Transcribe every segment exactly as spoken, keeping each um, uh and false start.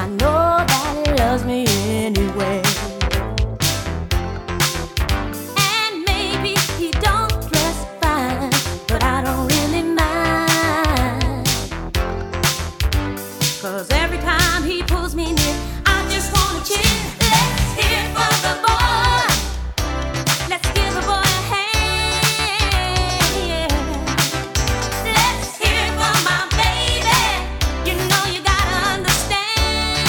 I know that he loves me anyway. And maybe he don't dress fine, but I don't really mind. 'Cause every time he pulls me near, I just wanna cheer. Let's hear it for the boy. Let's give the boy a hand. Yeah. Let's hear it for my baby. You know you gotta understand.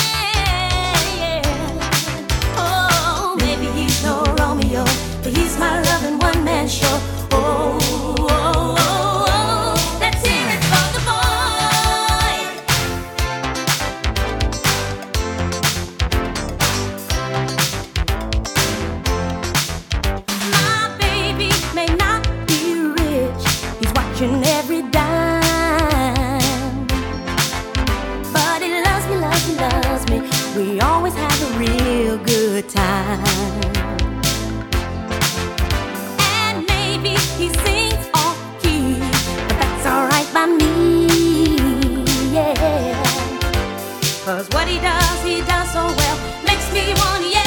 Yeah. Oh, maybe he's no Romeo, but he's my loving one man show. Oh, oh, oh, oh. Let's hear it for the boy. My baby may not be rich, he's watching every dime, but he loves me, loves me, loves me. We always have a real good time. And maybe he sings off key, but that's alright by me, yeah. 'Cause what he does, he does so well, makes me wanna yell.